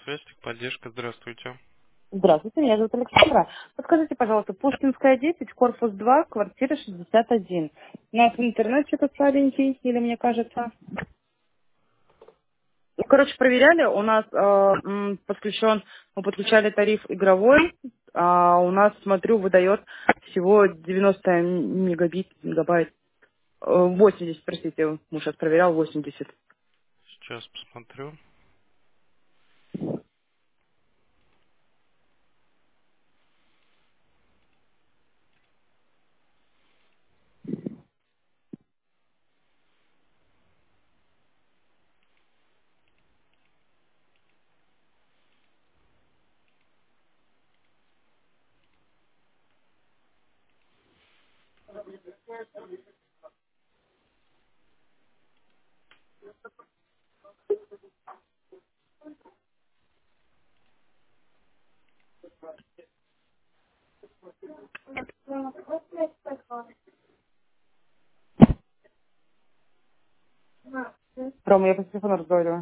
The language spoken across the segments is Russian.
связь, техподдержка, здравствуйте. Здравствуйте, меня зовут Александра. Подскажите, пожалуйста, Пушкинская 10, корпус 2, квартира 61. У нас интернет что-то слабенький, или мне кажется. Ну, короче, проверяли, у нас подключен, мы подключали тариф игровой, а у нас, смотрю, выдает всего 90 мегабайт, 80, простите, муж сейчас проверял, 80. Сейчас посмотрю. Рома, я по телефону разговариваю.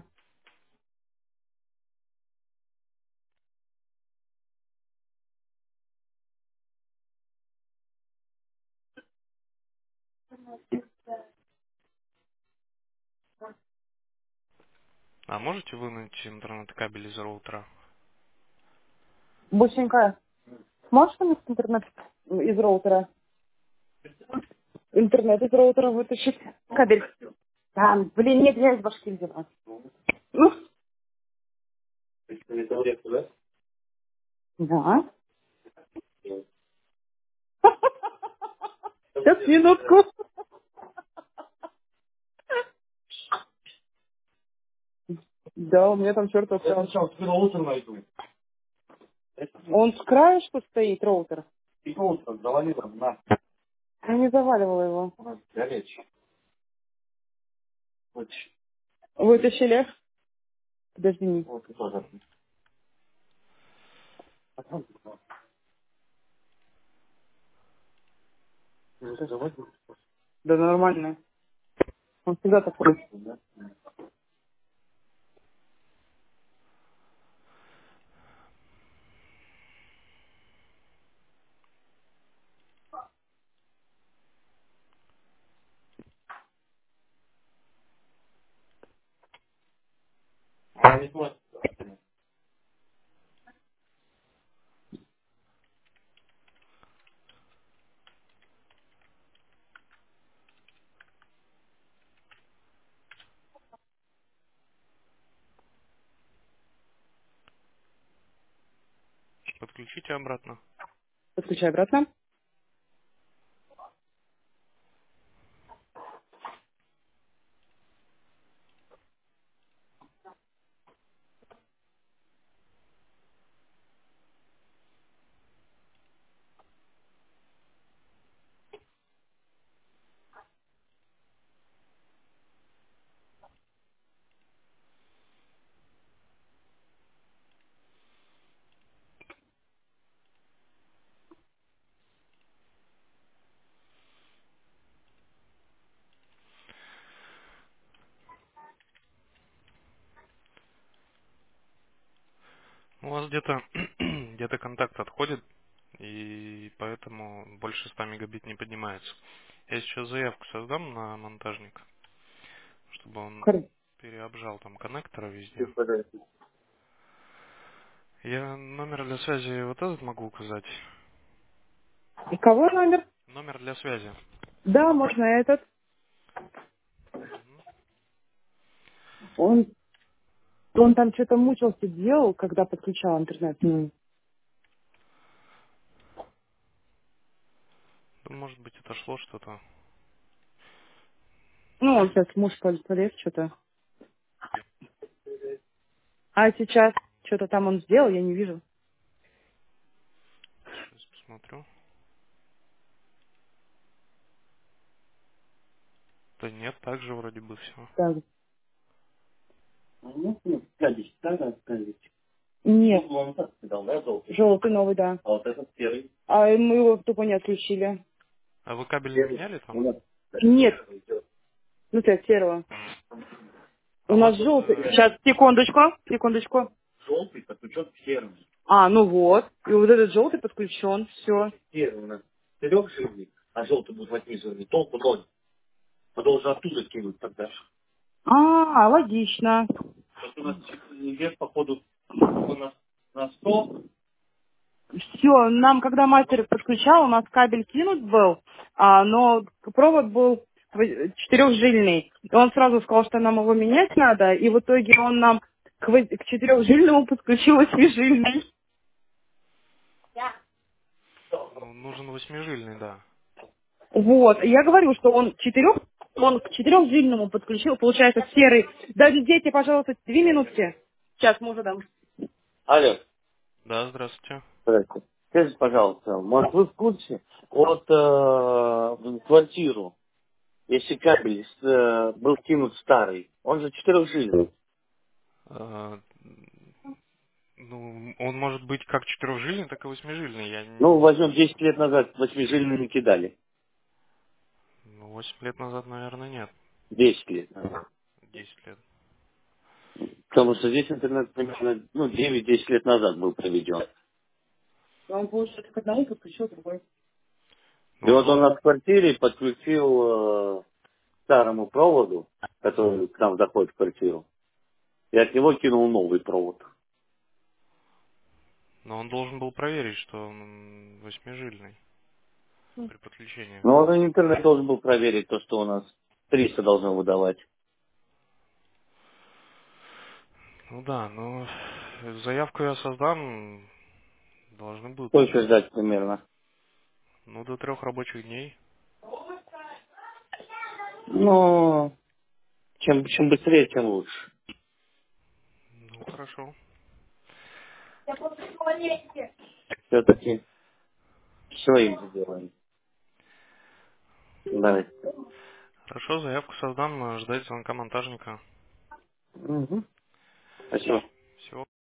А можете вынуть интернет-кабель из роутера? Бусенька, сможешь вынести интернет из роутера? Интернет из роутера вытащить. Кабель. Да, блин, нет, я из башки взяла. Ну, да. Сейчас, минутку. Да, у меня там черт остался. Он с краешку стоит, роутер. Я не заваливала его. Вытащили. Подожди. Да нормально. Он всегда такой. Подключите обратно. Подключай обратно. У вас где-то где-то контакт отходит, и поэтому больше 100 мегабит не поднимается. Я сейчас заявку создам на монтажника, чтобы он переобжал там коннекторы везде. Я номер для связи вот этот могу указать. И кого номер? Номер для связи. Да, можно этот. Мгм. Он там что-то мучился, делал, когда подключал интернет. Ну, может быть, отошло что-то. Ну, он сейчас муж полез что-то. А сейчас что-то там он сделал, я не вижу. Сейчас посмотрю. Да нет, так же вроде бы все. Так. Нет. Желтый новый, да. А мы его тупо не отключили. А вы кабель не меняли там? Нет. Ну, ты от серого. А У у нас вас желтый. Сейчас, секундочку. желтый подключен к серому. А, ну вот. И вот этот желтый подключен. Все. Серый у нас четырехжильный, а желтый будет восьмижильный. Толку ноль. Мы должны оттуда кинуть тогда. А, логично. Вот у нас вес, походу, у нас на 100. Все, нам, когда мастер подключал, у нас кабель кинут был, но провод был четырехжильный. И он сразу сказал, что нам его менять надо, и в итоге он нам к четырехжильному подключил восьмижильный. Ну, нужен восьмижильный, да. Вот, я говорю, что он к четырехжильному подключил, получается, серый. Дайте, пожалуйста, 2 минутки. Сейчас мы уже дам. Алло. Да, здравствуйте. Здравствуйте. Скажите, пожалуйста, может вы в курсе, вот в квартиру, если кабель был кинут старый, он же четырехжильный. А, ну, он может быть как четырехжильный, так и восьмижильный. Ну, возьмем 10 лет назад восьмижильный не кидали. Ну, 8 лет назад, наверное, нет. 10 лет назад. 10 лет. Потому что здесь интернет примерно 9-10 лет назад был проведен. Он, получается, к одному подключил другой. И Ну, вот он нас в квартире подключил к старому проводу, который к нам заходит в квартиру, и от него кинул новый провод. но он должен был проверить, что он восьмижильный при подключении. Но он интернет должен был проверить то, что у нас 300 должно выдавать. Ну да, ну заявку я создам, должны будут Сколько проверить. ждать примерно? Ну, до 3 рабочих дней. Ну, чем быстрее, тем лучше. Ну, хорошо. Все-таки своим сделаем. Да. Хорошо, заявку создам, ждать звонка монтажника. Угу. Спасибо. Всего